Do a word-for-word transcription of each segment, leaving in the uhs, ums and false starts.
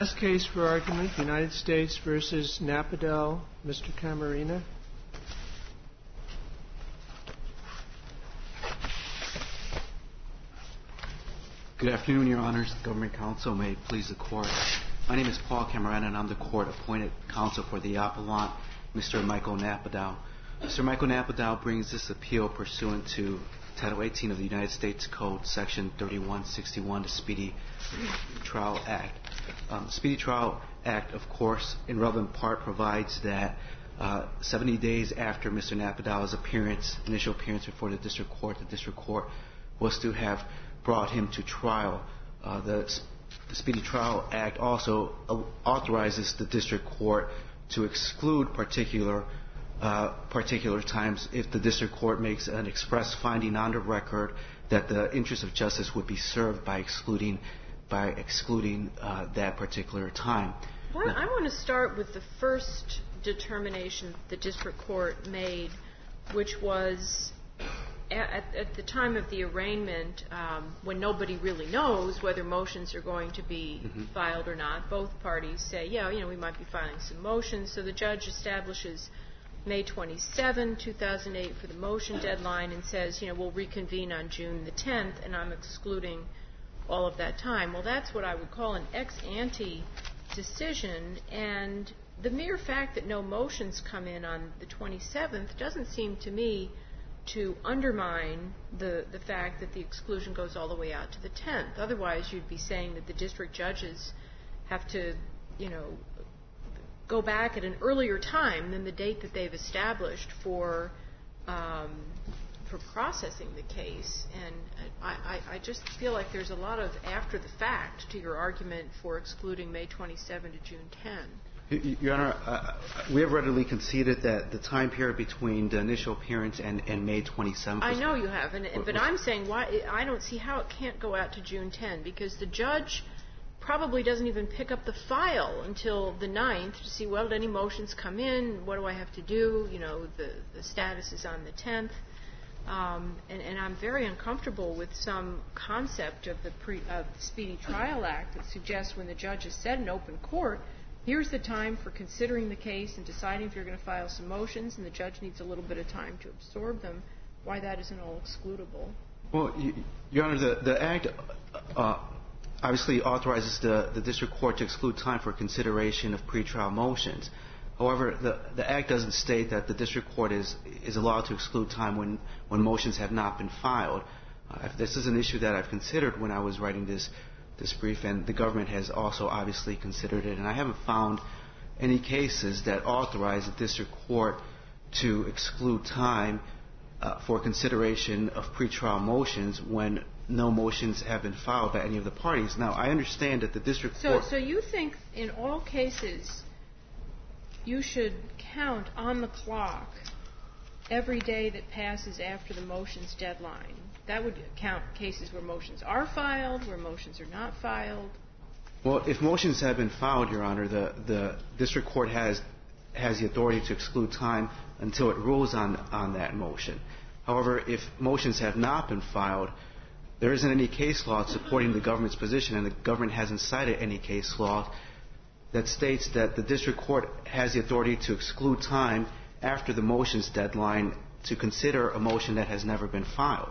Last case for argument, United States versus Napadel. Mister Camarena. Good afternoon, Your Honors. Government Counsel, may it please the Court. My name is Paul Camarena, and I'm the Court-appointed counsel for the appellant, Mister Michael Napadel. Mister Michael Napadel brings this appeal pursuant to Title eighteen of the United States Code, Section thirty-one sixty-one, the Speedy Trial Act. Um, the Speedy Trial Act, of course, in relevant part provides that uh, seventy days after Mister Napadel's appearance, initial appearance before the district court, the district court was to have brought him to trial. Uh, the, the Speedy Trial Act also uh, authorizes the district court to exclude particular uh, particular times if the district court makes an express finding on the record that the interest of justice would be served by excluding by excluding uh, that particular time. Well, I want to start with the first determination the district court made, which was At, at the time of the arraignment, um, when nobody really knows whether motions are going to be mm-hmm. filed or not, both parties say, yeah, you know, we might be filing some motions. So the judge establishes May twenty-seventh, two thousand eight for the motion deadline and says, you know, we'll reconvene on June the tenth, and I'm excluding all of that time. Well, that's what I would call an ex ante decision, and the mere fact that no motions come in on the twenty-seventh doesn't seem to me to undermine the, the fact that the exclusion goes all the way out to the tenth. Otherwise, you'd be saying that the district judges have to, you know, go back at an earlier time than the date that they've established for um, for processing the case. And I, I, I just feel like there's a lot of after the fact to your argument for excluding May twenty-seventh to June tenth. Your Honor, uh, we have readily conceded that the time period between the initial appearance and, and May twenty-seventh. I know you have, and, but I'm saying why I don't see how it can't go out to June tenth, because the judge probably doesn't even pick up the file until the ninth to see, well, did any motions come in? What do I have to do? You know, the, the status is on the tenth. Um, and, and I'm very uncomfortable with some concept of the, pre, of the Speedy Trial Act that suggests when the judge has said in open court, here's the time for considering the case and deciding if you're going to file some motions, and the judge needs a little bit of time to absorb them, why that isn't all excludable. Well, Your Honor, the, the Act uh, obviously authorizes the, the district court to exclude time for consideration of pretrial motions. However, the, the Act doesn't state that the district court is, is allowed to exclude time when, when motions have not been filed. Uh, this is an issue that I've considered when I was writing this this brief, and the government has also obviously considered it, and I haven't found any cases that authorize the district court to exclude time uh, for consideration of pretrial motions when no motions have been filed by any of the parties. Now, I understand that the district so, court... So you think in all cases you should count on the clock every day that passes after the motions deadline? That would count cases where motions are filed, where motions are not filed. Well, if motions have been filed, Your Honor, the, the district court has has the authority to exclude time until it rules on, on that motion. However, if motions have not been filed, there isn't any case law supporting the government's position, and the government hasn't cited any case law that states that the district court has the authority to exclude time after the motions deadline to consider a motion that has never been filed.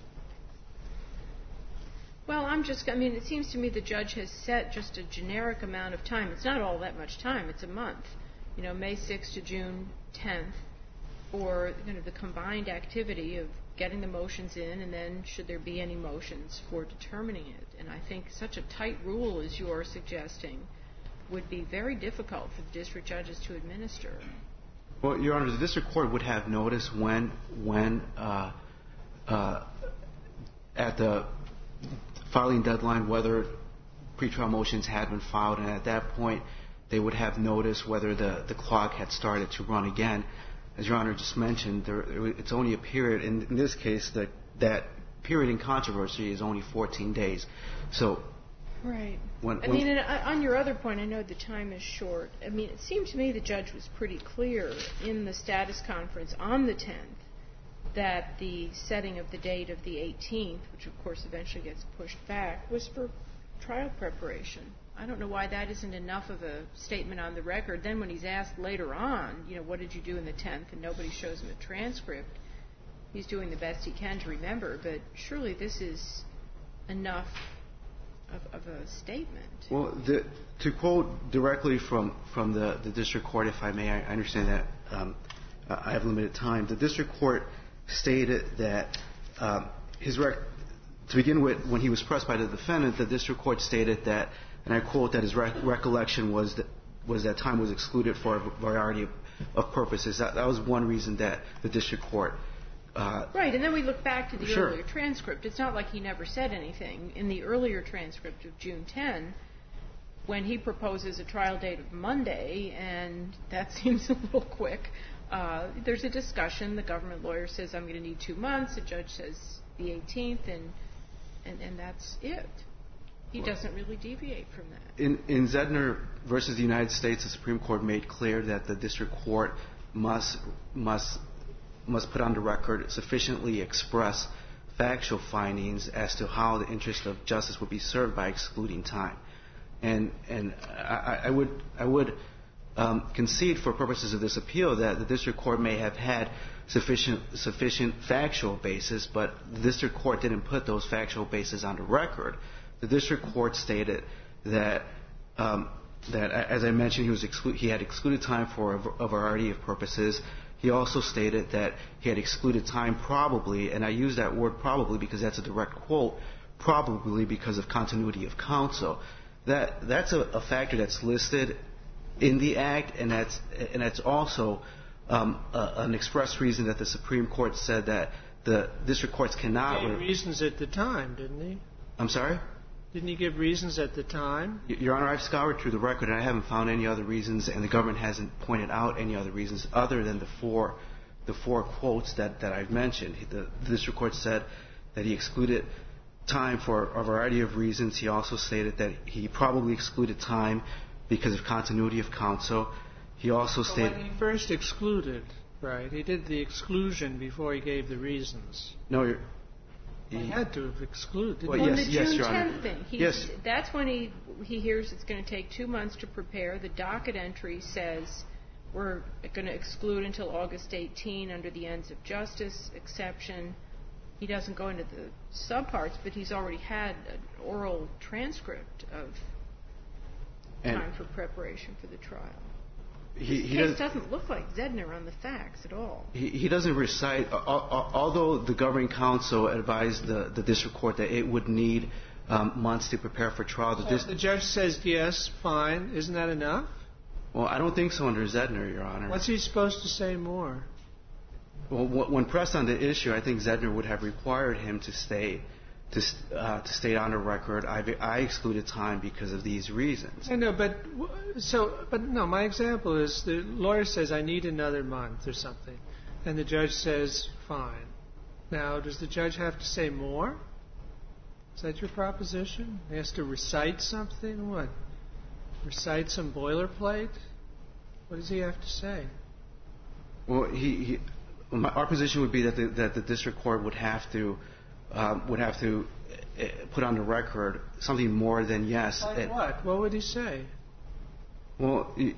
Well, I'm just, I mean, it seems to me the judge has set just a generic amount of time. It's not all that much time. It's a month. You know, May sixth to June tenth for, you know, the combined activity of getting the motions in, and then should there be any motions for determining it. And I think such a tight rule as you're suggesting would be very difficult for the district judges to administer. Well, Your Honor, the district court would have notice when, when uh, uh, at the filing deadline whether pretrial motions had been filed, and at that point they would have noticed whether the, the clock had started to run again. As Your Honor just mentioned, there, it's only a period, in, in this case, that, that period in controversy is only fourteen days. So, right. When, I when mean, and on your other point, I know the time is short. I mean, it seemed to me the judge was pretty clear in the status conference on the tenth that the setting of the date of the eighteenth, which of course eventually gets pushed back, was for trial preparation. I don't know why that isn't enough of a statement on the record. Then when he's asked later on, you know, what did you do in the tenth, and nobody shows him a transcript, he's doing the best he can to remember. But surely this is enough of, of a statement. Well, the, to quote directly from, from the, the district court, if I may, I understand that um, I have limited time. The district court stated that um, his rec- to begin with, when he was pressed by the defendant, the district court stated that, and I quote, that his rec- recollection was that, was that time was excluded for a variety of, of purposes. That, that was one reason that the district court Uh, right, and then we look back to the sure. earlier transcript. It's not like he never said anything. In the earlier transcript of June tenth, when he proposes a trial date of Monday, and that seems a little quick, uh, there's a discussion. The government lawyer says, I'm going to need two months. The judge says the eighteenth, and, and, and that's it. He doesn't really deviate from that. In, in Zedner versus the United States, the Supreme Court made clear that the district court must must must put on the record sufficiently express factual findings as to how the interest of justice would be served by excluding time. And and I, I would I would um, concede for purposes of this appeal that the district court may have had sufficient sufficient factual basis, but the district court didn't put those factual bases on the record. The district court stated that um, that, as I mentioned, he was exclu- he had excluded time for a, a variety of purposes. He also stated that he had excluded time probably, and I use that word probably because that's a direct quote, probably because of continuity of counsel. That that's a, a factor that's listed in the Act, and that's and that's also um, a, an express reason that the Supreme Court said that the district courts cannot. He gave reasons at the time, didn't he? I'm sorry? Didn't he give reasons at the time? Your Honor, I've scoured through the record, and I haven't found any other reasons, and the government hasn't pointed out any other reasons other than the four, the four quotes that, that I've mentioned. The, the district court said that he excluded time for a variety of reasons. He also stated that he probably excluded time because of continuity of counsel. He also But stated... when he first excluded, right, he did the exclusion before he gave the reasons. No, you're... He had to have excluded. Well, On yes, the yes, June Your Honor. tenth thing, he, Yes. that's when he he hears it's going to take two months to prepare. The docket entry says we're going to exclude until August eighteenth under the ends of justice exception. He doesn't go into the subparts, but he's already had an oral transcript of And time for preparation for the trial. he, This he case does, doesn't look like Zedner on the facts at all. He, he doesn't recite, al- al- although the governing counsel advised the, the district court that it would need um, months to prepare for trial. The, dis- The judge says, yes, fine. Isn't that enough? well, I don't think so under Zedner, Your Honor. What's he supposed to say more? Well, wh- when pressed on the issue, I think Zedner would have required him to stay to, s- uh, to state on the record, I, I excluded time because of these reasons. I know, but w- so, but no. My example is the lawyer says I need another month or something, and the judge says fine. Now, does the judge have to say more? Is that your proposition? He has to recite something? What? Recite some boilerplate? What does he have to say? Well, he, he my, our position would be that the, that the district court would have to um, would have to uh, put on the record something more than yes. Like uh, what? What would he say? Well, y-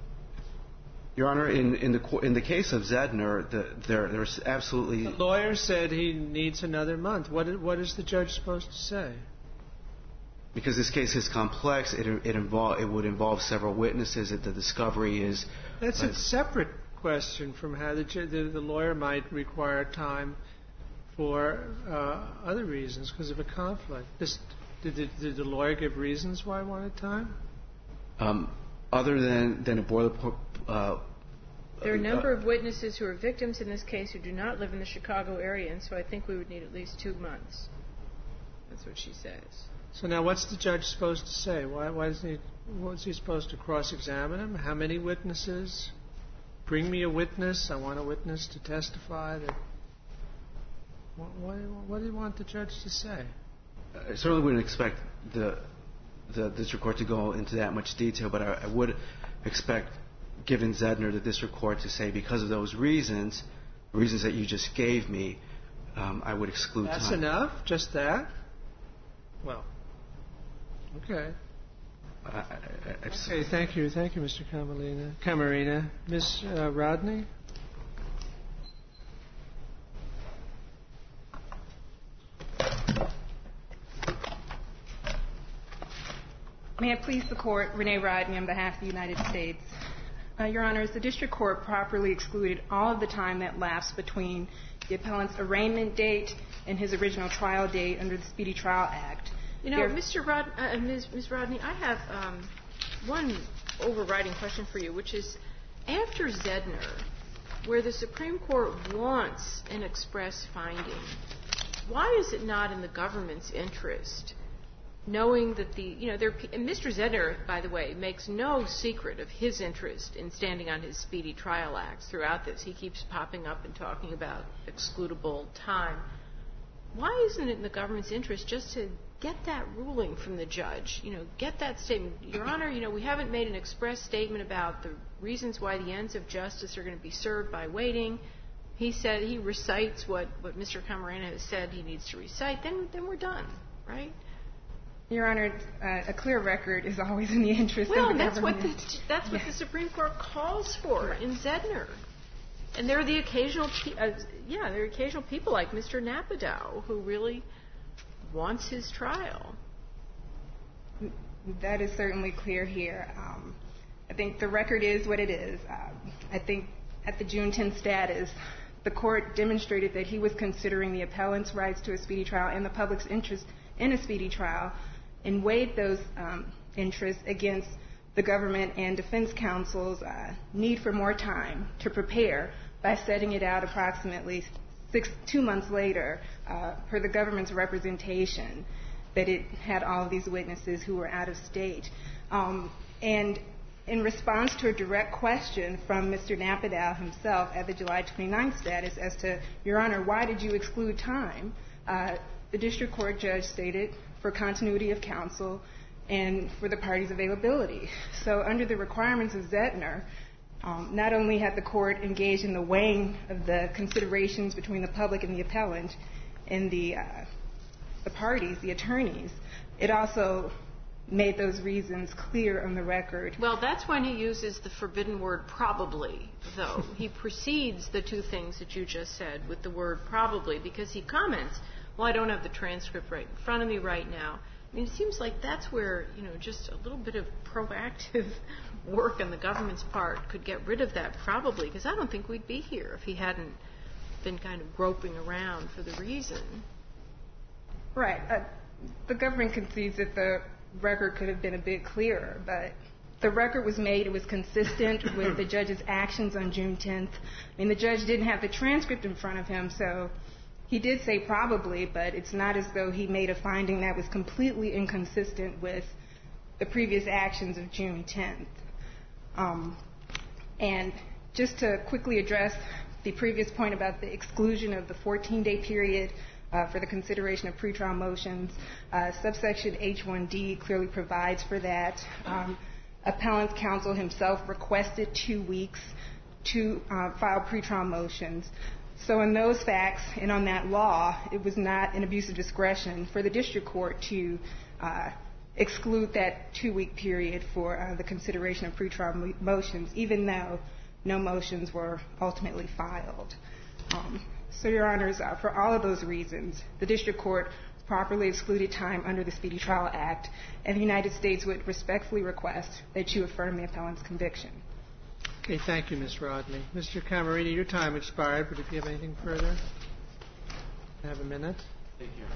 Your Honor, in, in the co- in the case of Zedner, the, there there's absolutely. The lawyer said he needs another month. What is, what is the judge supposed to say? Because this case is complex, it it involve it would involve several witnesses. That the discovery is. That's uh, a separate question from how the, ju- the, the lawyer might require time for uh, other reasons because of a conflict. This, did, the, did the lawyer give reasons why he wanted time? Um, other than than a boilerplate. Uh, There are a number of witnesses who are victims in this case who do not live in the Chicago area, and so I think we would need at least two months. That's what she says. So now what's the judge supposed to say? Why, why doesn't he, what's he supposed to cross-examine him? How many witnesses? Bring me a witness. I want a witness to testify that. What, what, what do you want the judge to say? I certainly wouldn't expect the the district court to go into that much detail, but I, I would expect, given Zedner, the district court to say, because of those reasons, reasons that you just gave me, um, I would exclude That's time. enough? Just that? Well, okay. I, I, I just Okay, thank you. Thank you, Mister Camarina. Camarina. Miz Uh, Rodney? May it please the Court, Renee Rodney on behalf of the United States. Uh, Your Honors, the District Court properly excluded all of the time that lapsed between the appellant's arraignment date and his original trial date under the Speedy Trial Act. You know, There- Mister Rod, uh, Miz Miz Rodney, I have um, one overriding question for you, which is, after Zedner, where the Supreme Court wants an express finding, why is it not in the government's interest, knowing that the, you know, there, and Mister Zedner, by the way, makes no secret of his interest in standing on his Speedy Trial Acts throughout this. He keeps popping up and talking about excludable time. Why isn't it in the government's interest just to get that ruling from the judge? You know, get that statement. Your Honor, you know, we haven't made an express statement about the reasons why the ends of justice are going to be served by waiting. He said, he recites what, what Mister Camarena has said he needs to recite. Then, then we're done, right? Your Honor, uh, a clear record is always in the interest Well, of the that's what government. the, that's what Yeah. the Supreme Court calls for in Zedner. And there are the occasional, pe- uh, yeah, there are occasional people like Mister Napadow who really wants his trial. That is certainly clear here. Um, I think the record is what it is. Um, I think at the June tenth status, the Court demonstrated that he was considering the appellant's rights to a speedy trial and the public's interest in a speedy trial, and weighed those um, interests against the government and defense counsel's uh, need for more time to prepare by setting it out approximately six, two months later uh, per the government's representation that it had all of these witnesses who were out of state. Um, and in response to a direct question from Mister Napadow himself at the July twenty-ninth status as to, Your Honor, why did you exclude time, uh, the district court judge stated, for continuity of counsel and for the party's availability. So under the requirements of Zedner, um, not only had the court engaged in the weighing of the considerations between the public and the appellant and the, uh, the parties, the attorneys, it also made those reasons clear on the record. Well, that's when he uses the forbidden word probably, though. He precedes the two things that you just said with the word probably, because he comments, well, I don't have the transcript right in front of me right now. I mean, it seems like that's where, you know, just a little bit of proactive work on the government's part could get rid of that probably, because I don't think we'd be here if he hadn't been kind of groping around for the reason. Right. Uh, the government concedes that the record could have been a bit clearer, but the record was made, it was consistent with the judge's actions on June tenth. I mean, the judge didn't have the transcript in front of him, so he did say probably, but it's not as though he made a finding that was completely inconsistent with the previous actions of June tenth. Um, and just to quickly address the previous point about the exclusion of the fourteen-day period uh, for the consideration of pretrial motions, uh, subsection H one D clearly provides for that. Um, appellant's counsel himself requested two weeks to uh, file pretrial motions. So in those facts and on that law, it was not an abuse of discretion for the district court to uh, exclude that two-week period for uh, the consideration of pretrial mo- motions, even though no motions were ultimately filed. Um, so, Your Honors, uh, for all of those reasons, the district court properly excluded time under the Speedy Trial Act, and the United States would respectfully request that you affirm the appellant's conviction. Okay, thank you, Miz Rodney. Mister Camarina, your time expired, but if you have anything further, I have a minute. Thank you.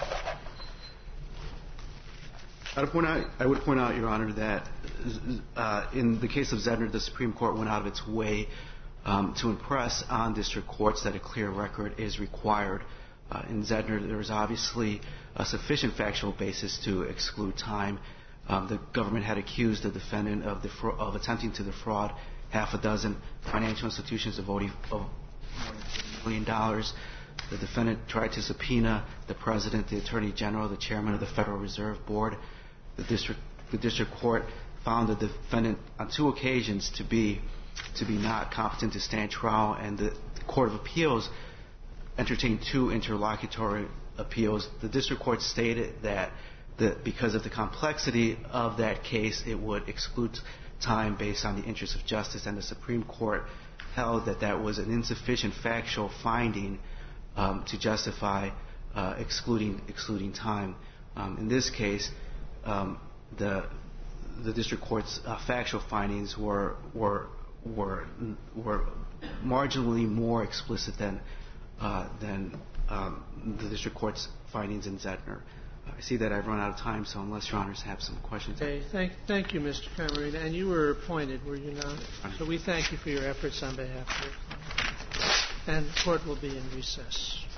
I would point out, I would point out, Your Honor, that uh, in the case of Zedner, the Supreme Court went out of its way um, to impress on district courts that a clear record is required. Uh, in Zedner, there was obviously a sufficient factual basis to exclude time. Um, the government had accused the defendant of, defra- of attempting to defraud half a dozen financial institutions of more than a million dollars. The defendant tried to subpoena the president, the attorney general, the chairman of the Federal Reserve Board. The district, the district court found the defendant on two occasions to be to be not competent to stand trial, and the Court of Appeals entertained two interlocutory appeals. The district court stated that the, because of the complexity of that case, it would exclude time based on the interest of justice, and the Supreme Court held that that was an insufficient factual finding um, to justify uh, excluding excluding time. Um, in this case, um, the the district court's uh, factual findings were were were were marginally more explicit than uh, than um, the district court's findings in Zedner. I see that I've run out of time, so unless Your Honors have some questions. Okay, thank, thank you, Mister Camarena. And you were appointed, were you not? So we thank you for your efforts on behalf of your client. And the court will be in recess.